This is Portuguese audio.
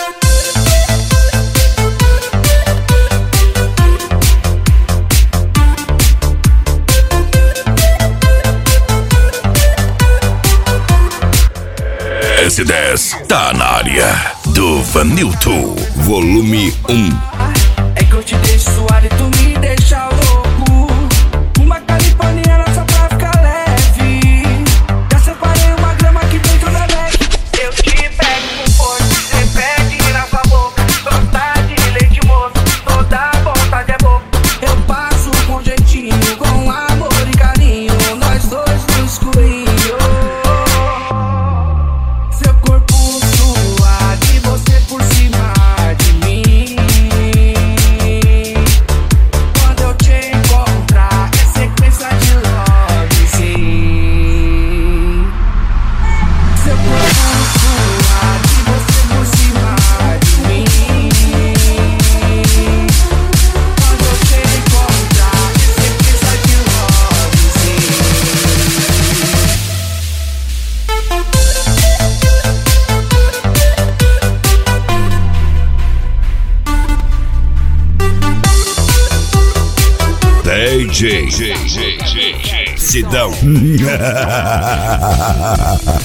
S10 tá na área do Vanilton, volume 1. É que eu te deixo suado e tu me deixa louco. Uma californiana só pra ficar leve. Já separei uma grama aqui dentro da bag. Eu te pego com força, cê pede na sua boca. Gosta de leite moço, toda vontade é boca. Eu passo com jeitinho, com amor e carinho. Nós dois no escurinho. Seu corpo suado e você por cima de mim. Quando eu te encontrar é sequência de love, sim. Seu corpo suado e você por cima de mim. Quando eu te encontrar é sequência de love, sim. DJ Sidão.